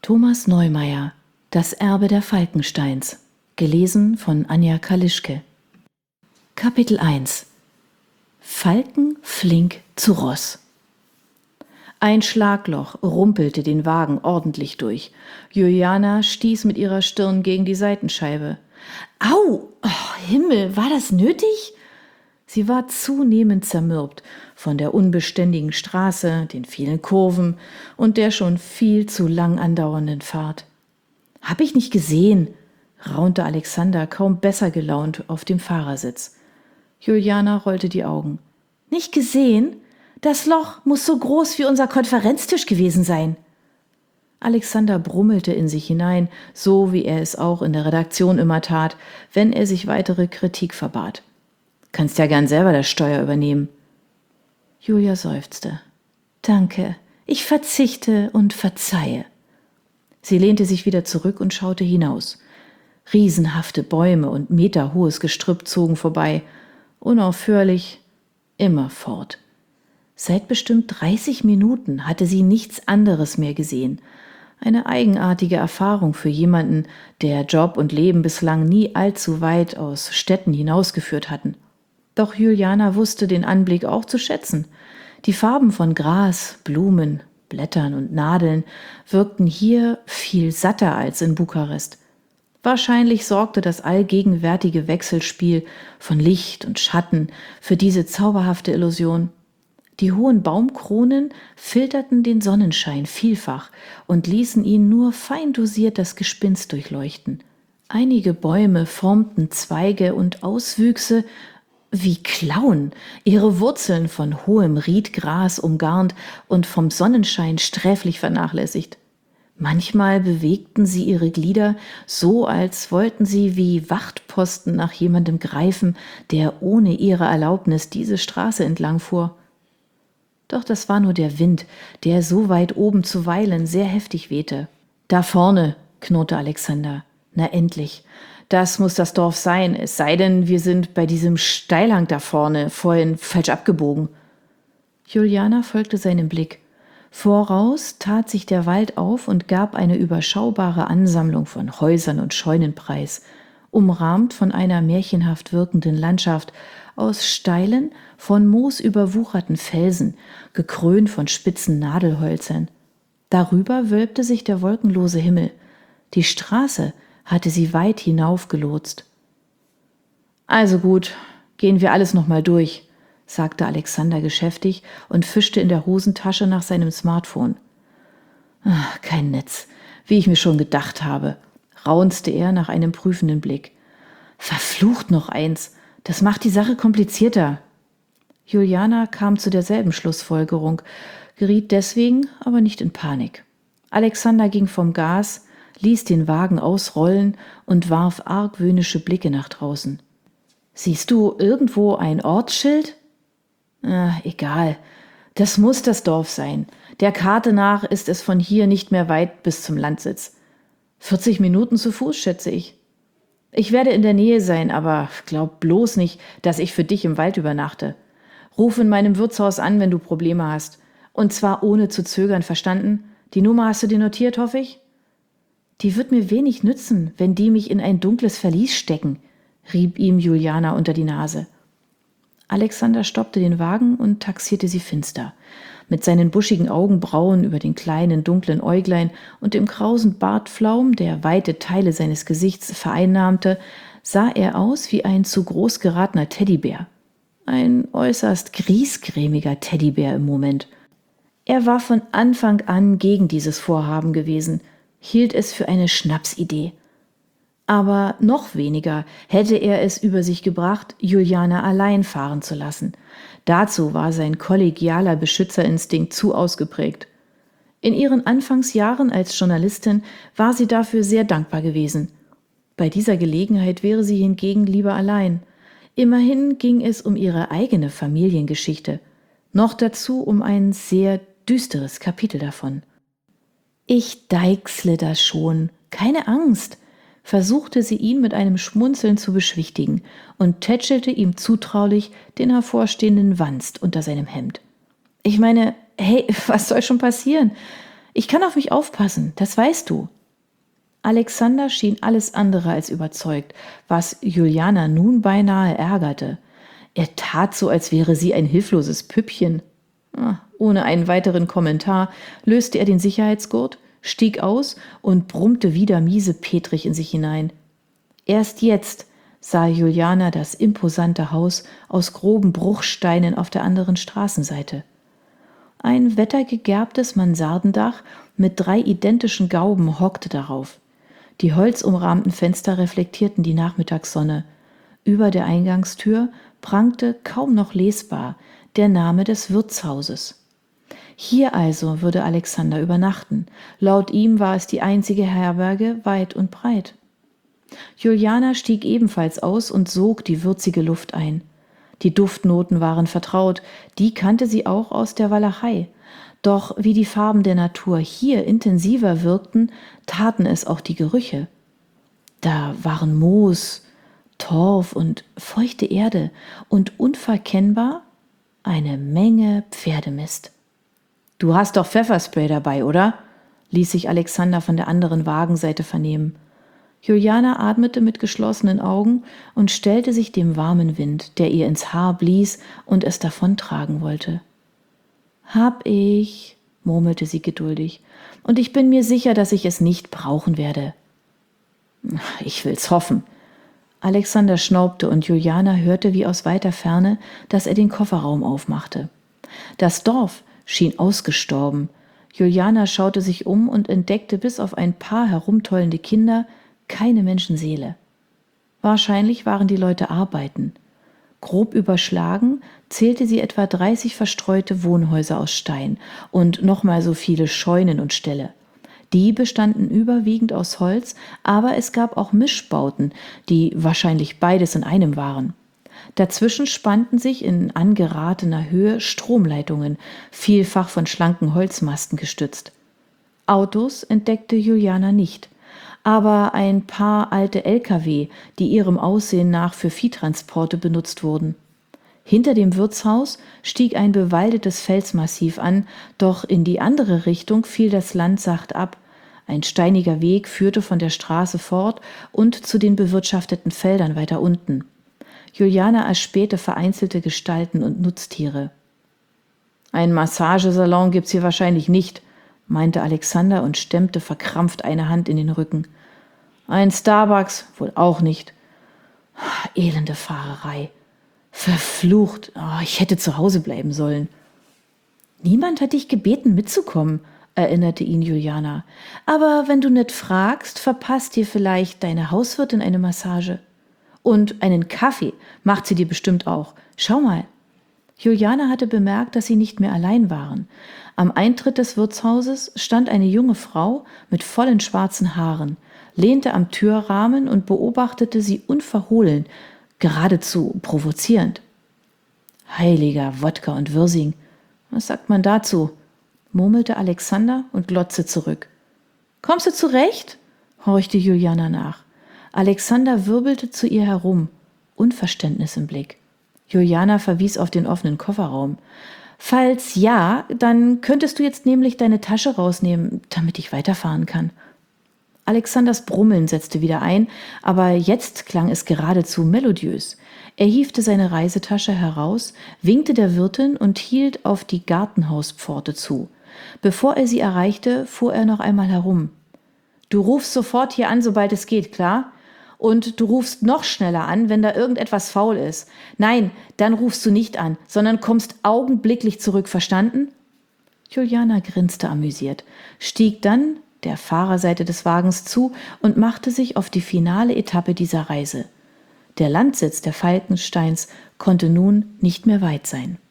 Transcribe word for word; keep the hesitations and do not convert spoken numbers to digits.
Thomas Neumeier, Das Erbe der Falkensteins, gelesen von Anja Kalischke. Kapitel eins. Falken flink zu Ross. Ein Schlagloch rumpelte den Wagen ordentlich durch. Juliana stieß mit ihrer Stirn gegen die Seitenscheibe. »Au! Oh, Himmel, war das nötig?« Sie war zunehmend zermürbt von der unbeständigen Straße, den vielen Kurven und der schon viel zu lang andauernden Fahrt. »Hab ich nicht gesehen«, raunte Alexander kaum besser gelaunt auf dem Fahrersitz. Juliana rollte die Augen. »Nicht gesehen? Das Loch muss so groß wie unser Konferenztisch gewesen sein.« Alexander brummelte in sich hinein, so wie er es auch in der Redaktion immer tat, wenn er sich weitere Kritik verbat. »Kannst ja gern selber das Steuer übernehmen.« Julia seufzte. »Danke, ich verzichte und verzeihe.« Sie lehnte sich wieder zurück und schaute hinaus. Riesenhafte Bäume und meterhohes Gestrüpp zogen vorbei, unaufhörlich, immerfort. Seit bestimmt dreißig Minuten hatte sie nichts anderes mehr gesehen. Eine eigenartige Erfahrung für jemanden, der Job und Leben bislang nie allzu weit aus Städten hinausgeführt hatten. Doch Juliana wusste den Anblick auch zu schätzen. Die Farben von Gras, Blumen, Blättern und Nadeln wirkten hier viel satter als in Bukarest. Wahrscheinlich sorgte das allgegenwärtige Wechselspiel von Licht und Schatten für diese zauberhafte Illusion. Die hohen Baumkronen filterten den Sonnenschein vielfach und ließen ihn nur fein dosiert das Gespinst durchleuchten. Einige Bäume formten Zweige und Auswüchse wie Klauen, ihre Wurzeln von hohem Riedgras umgarnt und vom Sonnenschein sträflich vernachlässigt. Manchmal bewegten sie ihre Glieder so, als wollten sie wie Wachtposten nach jemandem greifen, der ohne ihre Erlaubnis diese Straße entlang fuhr. Doch das war nur der Wind, der so weit oben zuweilen sehr heftig wehte. »Da vorne«, knurrte Alexander. »Na endlich. Das muss das Dorf sein, es sei denn, wir sind bei diesem Steilhang da vorne, vorhin falsch abgebogen.« Juliana folgte seinem Blick. Voraus tat sich der Wald auf und gab eine überschaubare Ansammlung von Häusern und Scheunen preis, umrahmt von einer märchenhaft wirkenden Landschaft aus steilen, von Moos überwucherten Felsen, gekrönt von spitzen Nadelhölzern. Darüber wölbte sich der wolkenlose Himmel. Die Straße hatte sie weit hinaufgelotst. »Also gut, gehen wir alles nochmal durch«, sagte Alexander geschäftig und fischte in der Hosentasche nach seinem Smartphone. »Ach, kein Netz, wie ich mir schon gedacht habe«, raunzte er nach einem prüfenden Blick. »Verflucht noch eins, das macht die Sache komplizierter.« Juliana kam zu derselben Schlussfolgerung, geriet deswegen aber nicht in Panik. Alexander ging vom Gas, ließ den Wagen ausrollen und warf argwöhnische Blicke nach draußen. »Siehst du irgendwo ein Ortsschild?« Ah, egal. Das muss das Dorf sein. Der Karte nach ist es von hier nicht mehr weit bis zum Landsitz. vierzig Minuten zu Fuß, schätze ich. Ich werde in der Nähe sein, aber glaub bloß nicht, dass ich für dich im Wald übernachte. Ruf in meinem Wirtshaus an, wenn du Probleme hast. Und zwar ohne zu zögern, verstanden? Die Nummer hast du dir notiert, hoffe ich? Die wird mir wenig nützen, wenn die mich in ein dunkles Verlies stecken, rieb ihm Juliana unter die Nase. Alexander stoppte den Wagen und taxierte sie finster. Mit seinen buschigen Augenbrauen über den kleinen, dunklen Äuglein und dem krausen Bartflaum, der weite Teile seines Gesichts vereinnahmte, sah er aus wie ein zu groß geratener Teddybär. Ein äußerst griesgrämiger Teddybär im Moment. Er war von Anfang an gegen dieses Vorhaben gewesen, hielt es für eine Schnapsidee. Aber noch weniger hätte er es über sich gebracht, Juliana allein fahren zu lassen. Dazu war sein kollegialer Beschützerinstinkt zu ausgeprägt. In ihren Anfangsjahren als Journalistin war sie dafür sehr dankbar gewesen. Bei dieser Gelegenheit wäre sie hingegen lieber allein. Immerhin ging es um ihre eigene Familiengeschichte. Noch dazu um ein sehr düsteres Kapitel davon. »Ich deichsle das schon, keine Angst«, versuchte sie ihn mit einem Schmunzeln zu beschwichtigen und tätschelte ihm zutraulich den hervorstehenden Wanst unter seinem Hemd. »Ich meine, hey, was soll schon passieren? Ich kann auf mich aufpassen, das weißt du. Alexander schien alles andere als überzeugt, was Juliana nun beinahe ärgerte. Er tat so, als wäre sie ein hilfloses Püppchen. Ohne einen weiteren Kommentar löste er den Sicherheitsgurt, stieg aus und brummte wieder miesepetrig in sich hinein. Erst jetzt sah Juliana das imposante Haus aus groben Bruchsteinen auf der anderen Straßenseite. Ein wettergegerbtes Mansardendach mit drei identischen Gauben hockte darauf. Die holzumrahmten Fenster reflektierten die Nachmittagssonne. Über der Eingangstür prangte kaum noch lesbar der Name des Wirtshauses. Hier also würde Alexander übernachten. Laut ihm war es die einzige Herberge weit und breit. Juliana stieg ebenfalls aus und sog die würzige Luft ein. Die Duftnoten waren vertraut, die kannte sie auch aus der Walachei. Doch wie die Farben der Natur hier intensiver wirkten, taten es auch die Gerüche. Da waren Moos, Torf und feuchte Erde und unverkennbar eine Menge Pferdemist. »Du hast doch Pfefferspray dabei, oder?« ließ sich Alexander von der anderen Wagenseite vernehmen. Juliana atmete mit geschlossenen Augen und stellte sich dem warmen Wind, der ihr ins Haar blies und es davontragen wollte. »Hab ich«, murmelte sie geduldig, »und ich bin mir sicher, dass ich es nicht brauchen werde.« »Ich will's hoffen.« Alexander schnaubte und Juliana hörte wie aus weiter Ferne, dass er den Kofferraum aufmachte. Das Dorf schien ausgestorben. Juliana schaute sich um und entdeckte bis auf ein paar herumtollende Kinder keine Menschenseele. Wahrscheinlich waren die Leute arbeiten. Grob überschlagen zählte sie etwa dreißig verstreute Wohnhäuser aus Stein und nochmal so viele Scheunen und Ställe. Die bestanden überwiegend aus Holz, aber es gab auch Mischbauten, die wahrscheinlich beides in einem waren. Dazwischen spannten sich in angeratener Höhe Stromleitungen, vielfach von schlanken Holzmasten gestützt. Autos entdeckte Juliana nicht, aber ein paar alte L K W, die ihrem Aussehen nach für Viehtransporte benutzt wurden. Hinter dem Wirtshaus stieg ein bewaldetes Felsmassiv an, doch in die andere Richtung fiel das Land sacht ab. Ein steiniger Weg führte von der Straße fort und zu den bewirtschafteten Feldern weiter unten. Juliana erspähte vereinzelte Gestalten und Nutztiere. »Einen Massagesalon gibt's hier wahrscheinlich nicht«, meinte Alexander und stemmte verkrampft eine Hand in den Rücken. »Ein Starbucks wohl auch nicht. Elende Fahrerei. Verflucht, oh, ich hätte zu Hause bleiben sollen.« »Niemand hat dich gebeten, mitzukommen«, erinnerte ihn Juliana. »Aber wenn du nicht fragst, verpasst dir vielleicht deine Hauswirtin eine Massage. Und einen Kaffee macht sie dir bestimmt auch. Schau mal.« Juliana hatte bemerkt, dass sie nicht mehr allein waren. Am Eintritt des Wirtshauses stand eine junge Frau mit vollen schwarzen Haaren, lehnte am Türrahmen und beobachtete sie unverhohlen, geradezu provozierend. »Heiliger Wodka und Wirsing, was sagt man dazu?«, murmelte Alexander und glotzte zurück. »Kommst du zurecht?«, horchte Juliana nach. Alexander wirbelte zu ihr herum, Unverständnis im Blick. Juliana verwies auf den offenen Kofferraum. »Falls ja, dann könntest du jetzt nämlich deine Tasche rausnehmen, damit ich weiterfahren kann.« Alexanders Brummeln setzte wieder ein, aber jetzt klang es geradezu melodiös. Er hiefte seine Reisetasche heraus, winkte der Wirtin und hielt auf die Gartenhauspforte zu. Bevor er sie erreichte, fuhr er noch einmal herum. »Du rufst sofort hier an, sobald es geht, klar? Und du rufst noch schneller an, wenn da irgendetwas faul ist. Nein, dann rufst du nicht an, sondern kommst augenblicklich zurück, verstanden?« Juliana grinste amüsiert, stieg dann der Fahrerseite des Wagens zu und machte sich auf die finale Etappe dieser Reise. Der Landsitz der Falkensteins konnte nun nicht mehr weit sein.